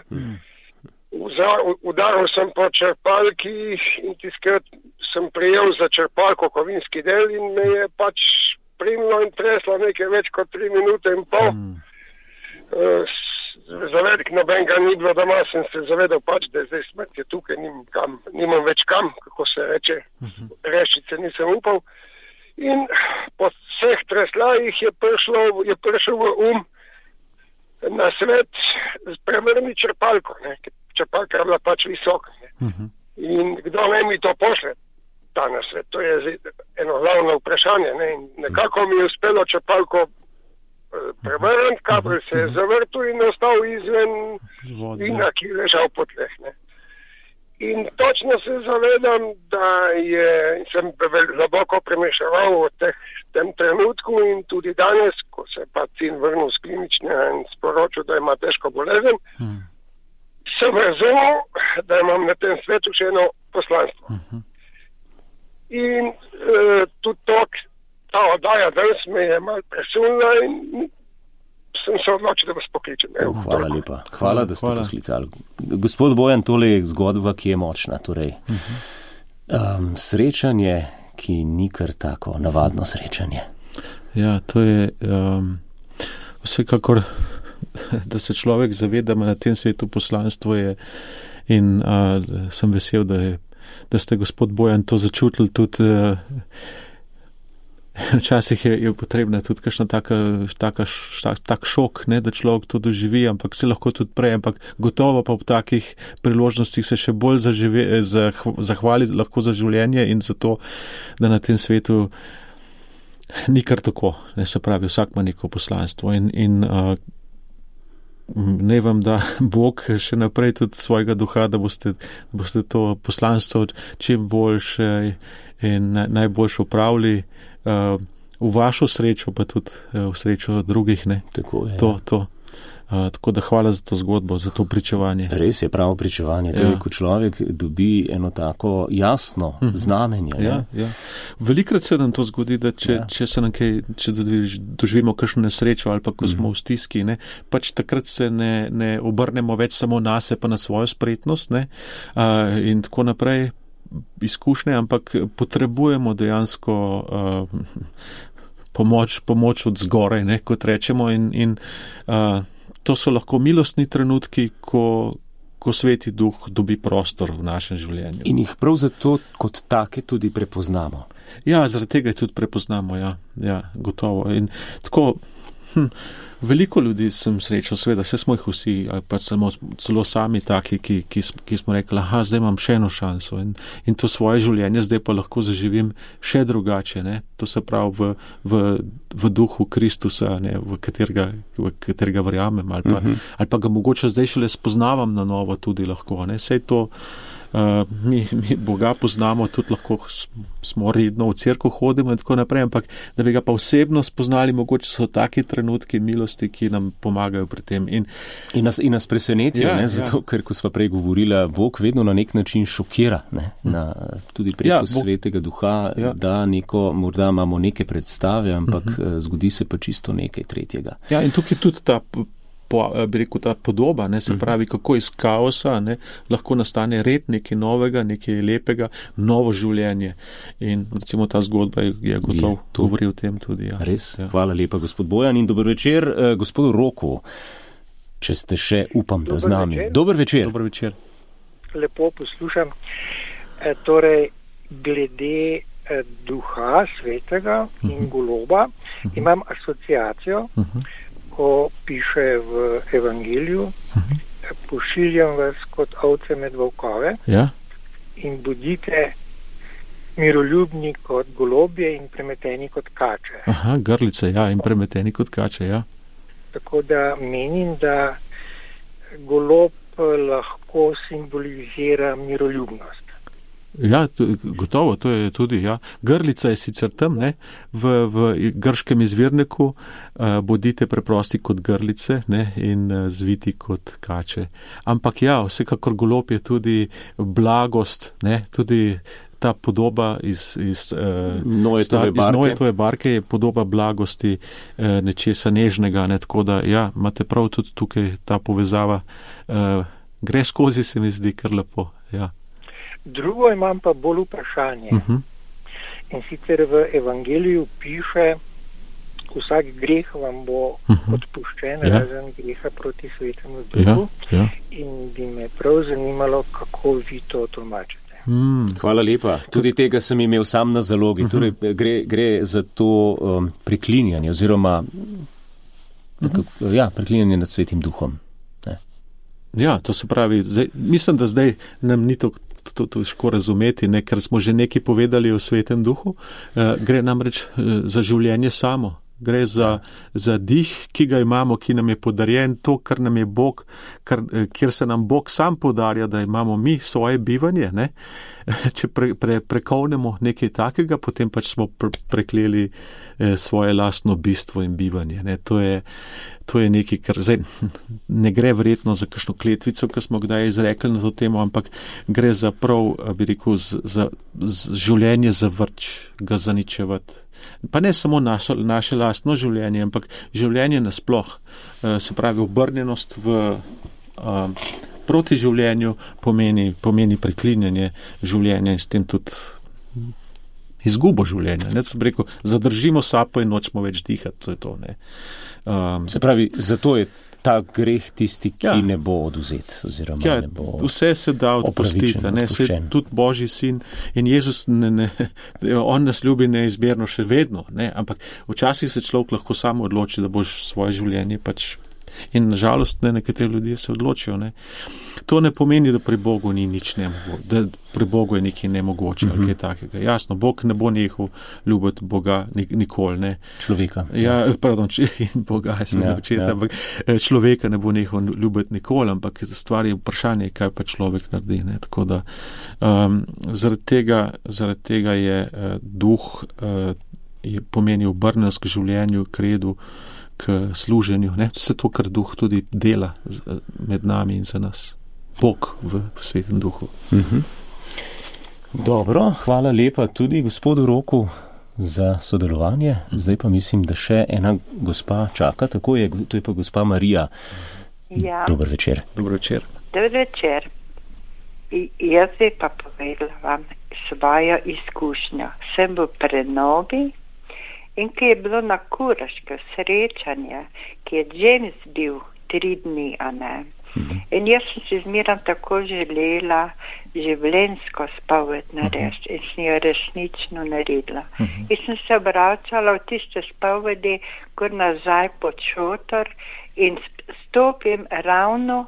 udaril sem po črpalki in tiskrat sem prijel za črpalko kovinski del in me je pač primilo in treslo nekaj več kot 3 minute in pol. Zavedek nobenega ni bilo doma, sem se zavedal pač, da je zdaj smrt je tukaj, nimam več kam, kako se reče, rešice nisem upal. In po vseh treslajih je prišel v na svet prevrni črpalko, črpalka je bila pač visoka. In kdo naj mi to pošle? Na svet. To je eno glavno vprašanje. In nekako mi je uspelo črpalko prevrniti, kabel se je zavrtul in ostal izven vina, ki je ležal po tleh. In točno se zavedam, da sem globoko premišljeval o tem trenutku in tudi danes, ko se pa sin vrnil z kliničnega in sporočil, da ima težko bolezen, sem razumel, da imam na tem svetu še eno poslanstvo. In tudi ta oddaja danes me je malo presunila in sem se odločil, da vas pokličem. Hvala lepa. Hvala, da ste poslicali. Gospod Bojan, tole je zgodba, ki je močna. Torej, srečanje, ki ni kar tako navadno srečanje. Ja, to je vsekakor, da se človek zaveda, na tem svetu poslanstvo je in sem vesel, da ste, gospod Bojan, to začutili tudi včasih je potrebna tudi kakšna tak šok, ne, da človek to doživi, ampak se lahko tudi prej, ampak gotovo pa v takih priložnostih se še bolj zahvali lahko za življenje in za to, da na tem svetu ni kar tako, ne, se pravi, vsak ima neko poslanstvo in ne vam da Bog še naprej tudi svojega duha, da boste to poslanstvo čim boljše in najboljše upravili v vašo srečo, pa tudi v srečo drugih, ne. Tako je. Tako da hvala za to zgodbo, za to pričevanje. Res je pravo pričevanje, tudi ko človek dobi eno tako jasno znamenje. Ja. Velikrat se nam to zgodi, da če se nam če doživimo kakšno nesrečo ali pa ko smo v stiski, ne, pač takrat se ne obrnemo več samo nase pa na svojo spretnost, ne, in tako naprej izkušnje, ampak potrebujemo dejansko pomoč od zgoraj, ne, kot rečemo, in to so lahko milostni trenutki, ko Sveti Duh dobi prostor v našem življenju. In jih prav zato kot take tudi prepoznamo. Ja, zaradi tega jih tudi prepoznamo, ja, gotovo. In tako, veliko ljudi sem srečal, seveda, se smo jih vsi, ali pa celo sami taki, ki smo rekli, zdaj imam še eno šanso in to svoje življenje zdaj pa lahko zaživim še drugače, ne. To se pravi v duhu Kristusa, ne, v katerega verjamem, ali pa ga mogoče zdaj šele spoznavam na novo tudi lahko, ne. Sej to mi Boga poznamo, tudi lahko smo redno v cerkev hodimo in tako naprej, ampak da bi ga pa osebno spoznali, mogoče so taki trenutki milosti, ki nam pomagajo pri tem. In nas presenetijo, zato, ker ko sva prej govorila, Bog vedno na nek način šokira, ne, tudi preko Svetega Duha, da morda imamo neke predstave, ampak zgodi se pa čisto nekaj tretjega. Ja, in tukaj tudi bi rekel, ta podoba, ne, se pravi, kako iz kaosa, ne, lahko nastane red, nekaj novega, nekaj lepega, novo življenje. In recimo ta zgodba je gotovo govori o tem tudi. Ja. Res, hvala lepa, gospod Bojan, in dober večer, gospodu Roku, če ste še, upam, da z nami. Dober večer. Dober večer. Lepo poslušam. Torej, glede duha svetega in goloba, imam asociacijo, ko piše v Evangeliju, pošiljam vas kot ovce med volkove in bodite miroljubni kot golobje in premeteni kot kače. Grlice, in premeteni kot kače, Tako da menim, da golob lahko simbolizira miroljubnost. Ja, gotovo, to je tudi, Grlica je sicer tam, ne, v grškem izvirniku, bodite preprosti kot grlice, ne, in zviti kot kače. Ampak vsekakor golob je tudi blagost, ne, tudi ta podoba iz Noetove barke je podoba blagosti, nečesa nežnega, ne, tako da, imate prav tudi tukaj ta povezava, gre skozi, se mi zdi kar lepo, Drugo imam pa bolj vprašanje. In sicer v Evangeliju piše, vsak greh vam bo odpuščen, razen greha proti Svetemu Duhu. In bi me prav zanimalo, kako vi to tolmačite. Hvala lepa. Tudi tega sem imel sam na zalogi. Torej, gre za to preklinjanje oziroma preklinjanje nad Svetim Duhom. Ja, to se pravi, mislim, da zdaj nam ni to težko razumeti, ne, ker smo že nekaj povedali o Svetem Duhu. Gre namreč za življenje samo. Gre za dih, ki ga imamo, ki nam je podarjen, to, kar nam je Bog, kjer se nam Bog sam podarja, da imamo mi svoje bivanje. Ne. Če prekovnemo nekaj takega, potem pač smo prekleli svoje lastno bistvo in bivanje. Ne. To je nekaj, kar zdaj ne gre verjetno za kakšno kletvico, ki smo kdaj izrekli na to temo, ampak gre za prav, bi rekel, za življenje zavrč, ga zaničevati. Pa ne samo naše lastno življenje, ampak življenje nasploh. Se pravi, obrnjenost proti življenju pomeni preklinjanje življenja in s tem tudi izgubo življenja. Ne, sem rekel, zadržimo sapo in nočemo več dihati, to je to. Ne. Se pravi, zato je ta greh tisti, ki ne bo oduzet, oziroma ne bo vse se da odpustiti, tudi Božji sin in Jezus, on nas ljubi neizmerno še vedno, ne, ampak včasih se človek lahko samo odloči, da boš svoje življenje pač. In nažalost nekateri ljudje se odločijo. Ne. To ne pomeni, da pri Bogu ni nič nemogoče, da pri Bogu je nekaj nemogoče ali kaj takega. Jasno, Bog ne bo nehal ljubiti Boga nikoli. Ne. Človeka. In Boga, ampak človeka ne bo nehal ljubiti nikoli, ampak stvar je vprašanje, kaj pa človek naredi. Ne. Tako da zaradi tega je duh pomeni obrnjenost k življenju, k redu, k služenju. Ne? Vse to, kar duh tudi dela med nami in za nas. Bog v svetem duhu. Dobro, hvala lepa tudi gospodu Roku za sodelovanje. Zdaj pa mislim, da še ena gospa čaka, tako je, to je pa gospa Marija. Ja. Dober večer. Dober večer. Dober večer. Jaz bi pa povedala vam svojo izkušnjo. Sem v prenovi in ki je bilo na Kuraške srečanje, ki je James bil 3 dni, a ne. In jaz sem si zmeram tako želela življenjsko spoved narediti in sem jo resnično naredila. In sem se obračala v tiste spovedi, kar nazaj pod šotor in stopim ravno,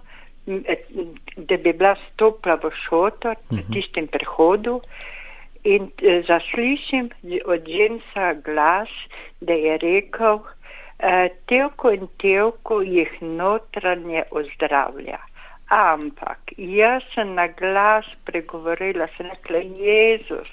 da bi bila stopila v šotor na tistem prehodu. In zaslišim od Jamesa glas, da je rekel, Tevko in Tevko jih notranje ozdravlja. Ampak jaz sem na glas pregovorila, sem rekla, Jezus,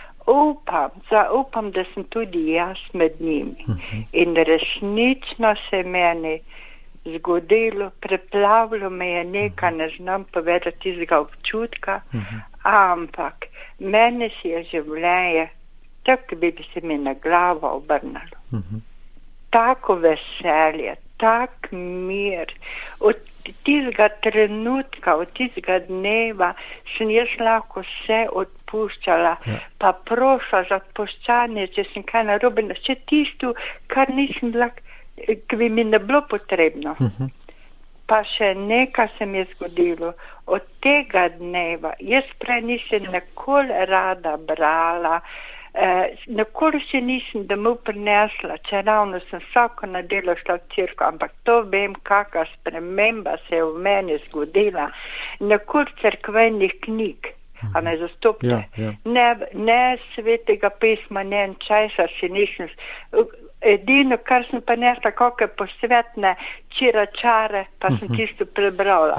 zaupam, da sem tudi jaz med njimi. In resnično se meni zgodilo, preplavilo me je nekaj, ne znam povedati tistega občutka, ampak meni si je življenje, tako bi se mi na glavo obrnalo. Tako veselje, tak mir. Od tistega trenutka, od tistega dneva sem jaz lahko vse odpuščala, pa prošla za odpuščanje, če sem kaj narobe, še tisto, kar nisem bila, ki bi mi ne bilo potrebno. Pa še nekaj se mi je zgodilo. Od tega dneva, jaz prej nisem nikoli rada brala, nikoli se nisem domov prinesla, če ravno sem vsako nedeljo šla v cerkev, ampak to vem, kakšna sprememba se je v meni zgodila. Nikoli cerkvenih knjig, a me zastopite. Ne svetega pisma, ne česa si nisem. Edino, kar sem pa nesla, kakšne posvetne čiračare, pa sem tisto prebrala.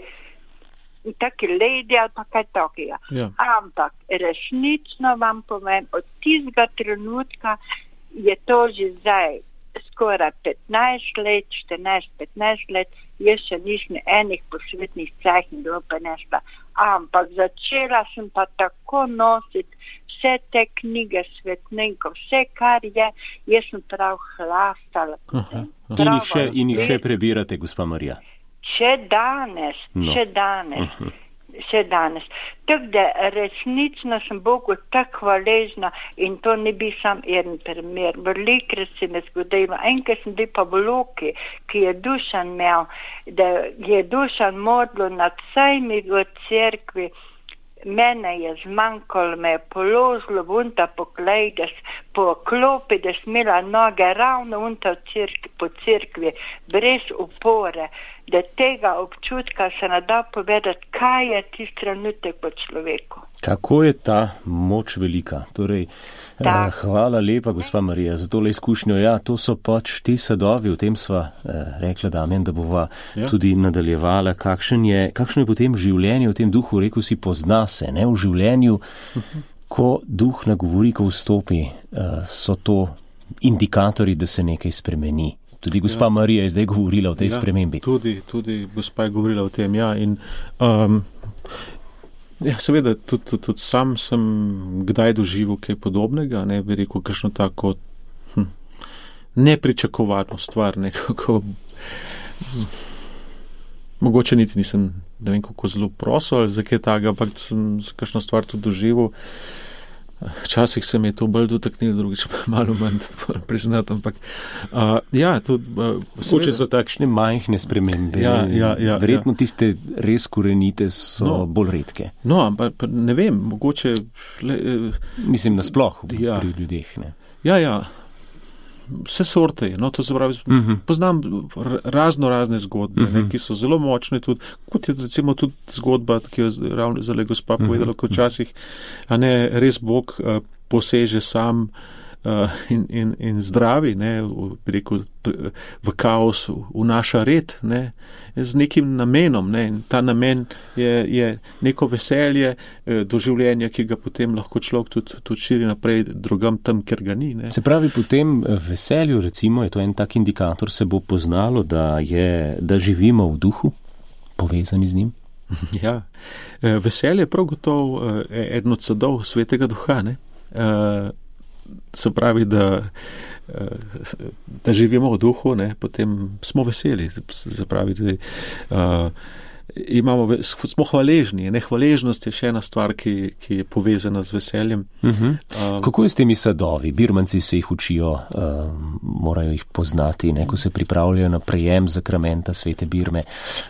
Taki lady ali pa kaj takega. Ampak resnično vam povem, od tistega trenutka je to že zdaj skoraj 15 let, 14-15 let, jaz še nisem enih posvetnih cajhnih prinesla. Ampak začela sem pa tako nositi vse te knjige svetnikov, vse kar je, jaz sem prav hlastala. In jih še prebirate, gospa Marija? Še danes. Tako da resnično sem Bogu tako hvaležna in to ne bi sam en primer. Velikrat se mi zgodilo, enkrat sem bil pa v Loki, ki je Dušan imel, da je Dušan modlo nad vsemi v cerkvi. Mene je zmanjkalo, me je položilo vunta po klej, po klopi, da smela noge ravno vunta po cerkvi, brez upore, da tega občutka se ne da povedati, kaj je tisti trenutek po človeku. Kako je ta moč velika? Torej, hvala lepa, gospa Marija, za tole izkušnjo. Ja, to so pač ti sadovi, o tem sva rekla, Damjan, da bova tudi nadaljevala. Kakšno je potem življenje v tem duhu, rekel si, pozna se, ne, v življenju, ko duh nagovori, ko vstopi, so to indikatorji, da se nekaj spremeni. Tudi gospa Marija je zdaj govorila o tej spremembi. Tudi gospa je govorila o tem, in seveda, tudi sam sem kdaj doživel kaj podobnega, ne bi rekel, kakšno tako nepričakovano stvar, nekako, mogoče niti nisem, ne vem, kako zelo prosil ali za kaj takega, ampak sem kakšno stvar tudi doživel. Včasih se mi je to bolj dotaknilo, drugič malo manj priznati, ampak Če so takšne majhne spremembe, verjetno tiste res korenite so bolj redke. No, ampak ne vem, mogoče... Mislim, nasploh pri ljudeh, ne? Ja, vse sorte je, to se pravi, poznam razne zgodbe, ki so zelo močne tudi, kot je recimo tudi zgodba, ki jo ravno zale gospa povedala, ko včasih, res Bog poseže sam in zdravi, v kaos vnaša red, z nekim namenom, in ta namen je neko veselje do življenja, ki ga potem lahko človek tudi širi naprej drugam tam, ker ga ni. Se pravi, po tem veselju, recimo, je to en tak indikator, se bo poznalo, da živimo v duhu, povezani z njim? Ja, veselje je prav gotovo eden od sadov Svetega Duha, se pravi, da živimo v duhu, potem smo veseli, se pravi, smo hvaležni. Hvaležnost je še ena stvar, ki je povezana z veseljem. Kako je s temi sadovi? Birmanci se jih učijo, morajo jih poznati, ko se pripravljajo na prejem zakramenta Svete Birme.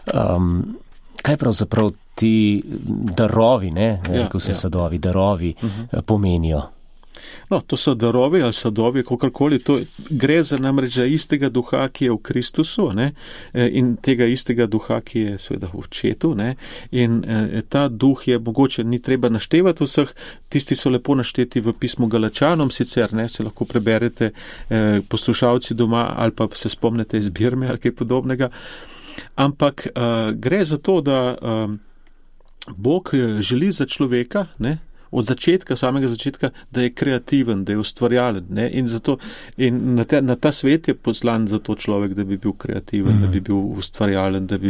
Kaj pravzaprav ti darovi, ko se sadovi, darovi pomenijo? No, to so darovi ali sadovi, kakorkoli, to gre za namreč za istega duha, ki je v Kristusu, in tega istega duha, ki je seveda v Očetu, in ta duh je mogoče, ni treba naštevati vseh, tisti so lepo našteti v pismu Galačanom, sicer se lahko preberete poslušalci doma ali pa se spomnite iz Birme ali kaj podobnega, ampak gre za to, da Bog želi za človeka, od samega začetka, da je kreativen, da je ustvarjalen, in na ta svet je poslan zato človek, da bi bil kreativen, da bi bil ustvarjalen, da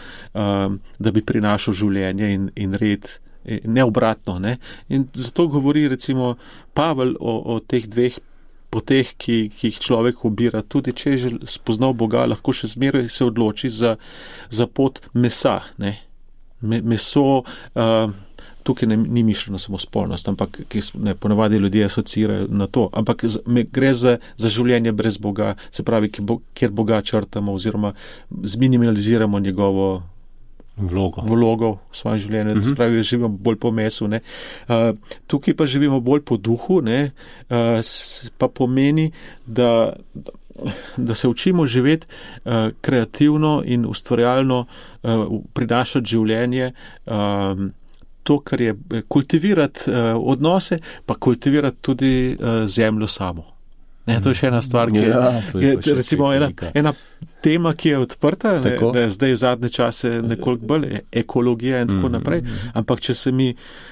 bi prinašal življenje in red, ne obratno, In zato govori recimo Pavel o teh dveh poteh, ki jih človek ubira, tudi če je že spoznal Boga, lahko še zmeraj se odloči za pot mesa, Meso, tukaj ni mišljeno samo spolnost, ampak ponavadi ljudje asocirajo na to, ampak gre za življenje brez Boga, se pravi, kjer Boga črtamo oziroma zminimaliziramo njegovo vlogo v svojem življenju, se pravi, živimo bolj po mesu. Tukaj pa živimo bolj po duhu, pa pomeni, da se učimo živeti kreativno in ustvarjalno, prinašati življenje, to, kar je kultivirati odnose, pa kultivirati tudi zemljo samo. To je še ena stvar, ki je recimo ena tema, ki je odprta, da je zdaj zadnje čase nekoliko bolj ekologija in tako naprej, ampak če se mi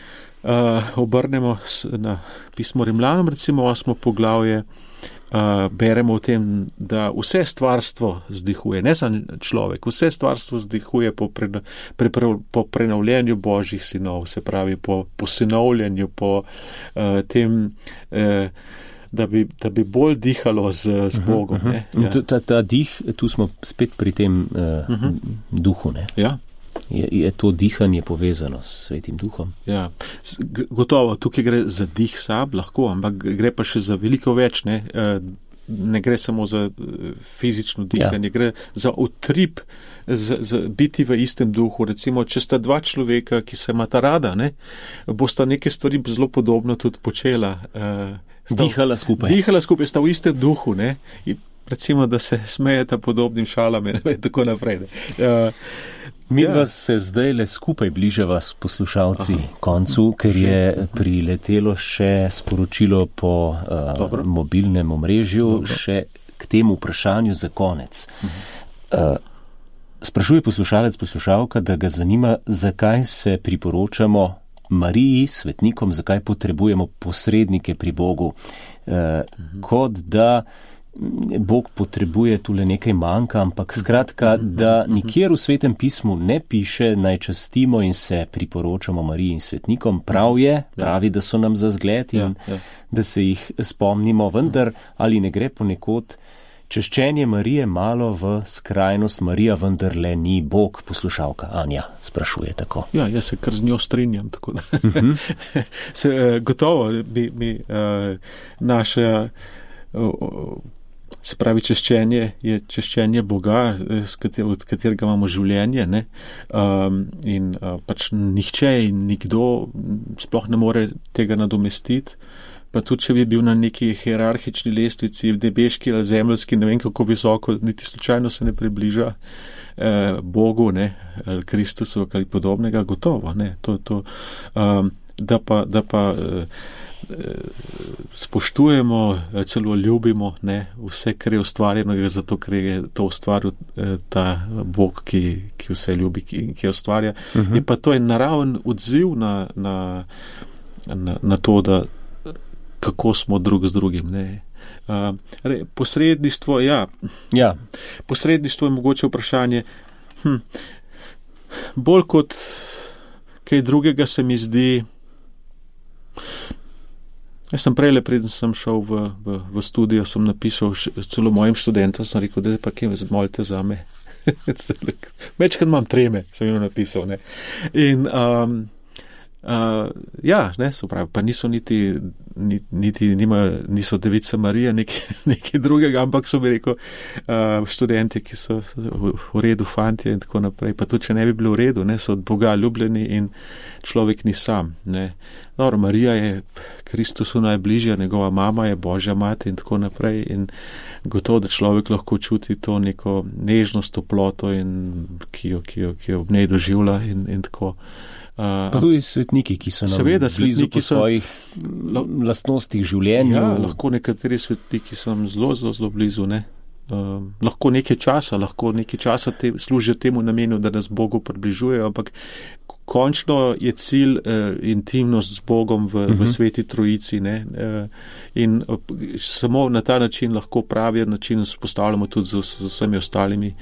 obrnemo na pismo Rimljanom, recimo 8. poglavje, beremo o tem, da vse stvarstvo zdihuje, ne samo človek, vse stvarstvo zdihuje po prenovljenju Božjih sinov, se pravi po sinovljenju, po tem, da bi bolj dihalo z Bogom. Ta dih, tu smo spet pri tem duhu, Ja. Je to dihanje povezano s Svetim Duhom? Ja, gotovo, tukaj gre za dih sam, lahko, ampak gre pa še za veliko več, ne gre samo za fizično dihanje, gre za utrip, za biti v istem duhu. Recimo, če sta dva človeka, ki se imata rada, bosta neke stvari zelo podobno tudi počela. Dihala skupaj, sta v istem duhu, in recimo, da se smejeta podobnim šalam in tako naprej. Midva se zdaj le skupaj bližava s poslušalci koncu, ker je priletelo še sporočilo po mobilnem omrežju, še k temu vprašanju za konec. Sprašuje poslušalka, da ga zanima, zakaj se priporočamo Mariji, svetnikom, zakaj potrebujemo posrednike pri Bogu, kot da Bog potrebuje tule nekaj manjka, ampak skratka, da nikjer v Svetem pismu ne piše, naj častimo in se priporočamo Mariji in svetnikom. Pravi, da so nam za zgled in da se jih spomnimo, vendar ali ne gre ponekod češčenje Marije malo v skrajnost, Marija vendarle ni Bog, poslušalka Anja sprašuje tako. Ja, jaz se kar z njo strinjam, tako da. Gotovo bi naša, se pravi, češčenje je češčenje Boga, od katerega imamo življenje, ne? In pač nihče in nikdo sploh ne more tega nadomestiti. Pa tudi, če bi bil na neki hierarhični lestvici, debeški ali zemeljski, ne vem kako visoko, niti slučajno se ne približa Bogu, ne, ali Kristusu ali podobnega, gotovo, ne, da pa spoštujemo, celo ljubimo, ne, vse, kar je ustvarjeno, zato, ker je to ustvaril ta Bog, ki vse ljubi, ki ustvarja. In pa to je naraven odziv na to, da kako smo drug z drugim. Ne. Posredništvo, ja. Posredništvo je mogoče vprašanje. Bolj kot kaj drugega se mi zdi. Jaz sem prejle, preden sem šel v studio, sem napisal celo mojim študentom, sem rekel, da pa kje molite za me. Večkrat imam treme, sem jim napisal. Ne. In ja, ne, so pravi, pa niso niso Devica Marija, nekaj drugega, ampak so mi rekel študenti, ki so v redu fantje in tako naprej, pa tudi, če ne bi bili v redu, ne, so od Boga ljubljeni in človek ni sam, ne. Dobro, Marija je Kristusu najbližja, njegova mama je Božja mati in tako naprej in gotovo, da človek lahko čuti to neko nežnost, toploto in ki jo ob njej doživlja in tako. Pa tudi svetniki, ki so nam blizu po svojih lastnostih življenju. Ja, lahko nekateri svetniki so nam zelo blizu, ne. Lahko nekaj časa služijo temu namenu, da nas Bogu približujejo, ampak končno je cilj intimnost z Bogom v Sveti Trojici, ne. In samo na ta način lahko pravi način vzpostavljamo tudi z vsemi ostalimi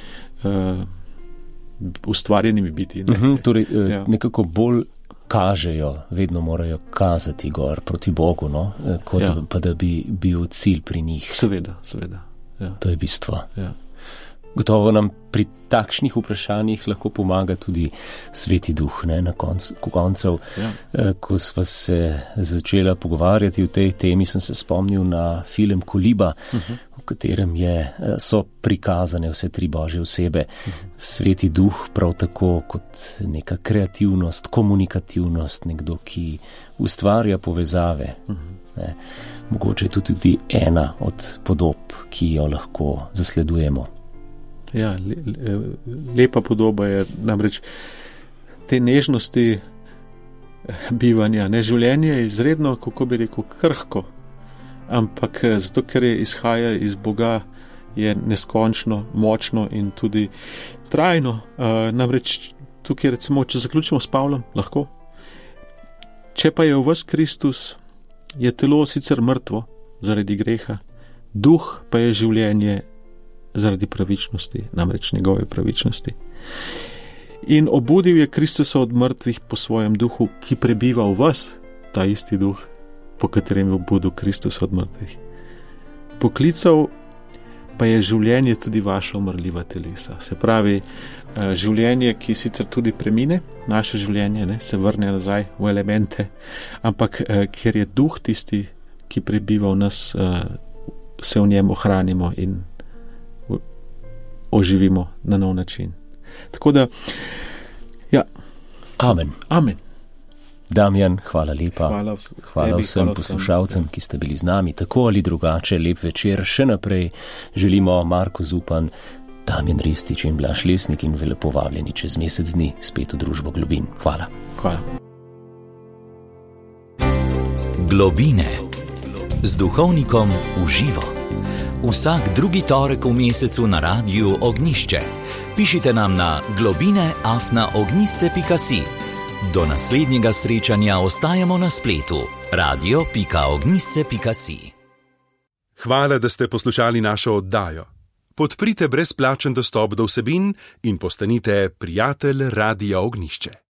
ustvarjenimi biti. Ne? Torej, ja. Nekako bolj kažejo, vedno morajo kazati gor proti Bogu, no? Kot ja. Pa da bi bil cilj pri njih. Seveda. Ja. To je bistvo. Ja. Gotovo nam pri takšnih vprašanjih lahko pomaga tudi Sveti Duh, ne? Na koncev, ja. Ko sva se začela pogovarjati o tej temi, sem se spomnil na film Koliba, v katerem so prikazane vse tri Božje osebe. Sveti Duh prav tako kot neka kreativnost, komunikativnost, nekdo, ki ustvarja povezave. Ne? Mogoče je tudi ena od podob, ki jo lahko zasledujemo. Ja, lepa podoba je namreč te nežnosti bivanja. Ne, življenje je izredno, kako bi rekel, krhko, ampak zato, ker je izhaja iz Boga, je neskončno, močno in tudi trajno. Namreč tukaj recimo, če zaključimo s Pavlom, lahko. Če pa je v vas Kristus, je telo sicer mrtvo zaradi greha, duh pa je življenje zaradi pravičnosti, namreč njegove pravičnosti. In obudil je Kristusa od mrtvih po svojem duhu, ki prebiva v vas, ta isti duh, po katerem je obudil Kristusa od mrtvih. Poklical pa je življenje tudi vaša umrljiva telesa. Se pravi, življenje, ki sicer tudi premine, naše življenje, ne, se vrne nazaj v elemente, ampak ker je duh tisti, ki prebiva v nas, se v njem ohranimo in oživimo na nov način. Tako da, ja. Amen. Damjan, hvala lepa. Hvala vsem poslušalcem, ki ste bili z nami, tako ali drugače. Lep večer. Še naprej želimo Marko Zupan, Damjan Ristič in Blaž Lesnik in lepo vabljeni čez mesec dni spet v družbo Globin. Hvala. Globine z duhovnikom v živo. Vsak drugi torek v mesecu na Radiu Ognišče. Pišite nam na globine@ognisce.si. Do naslednjega srečanja ostajamo na spletu radio.ognisce.si. Hvala, da ste poslušali našo oddajo. Podprite brezplačen dostop do vsebin in postanite prijatelj Radia Ognišče.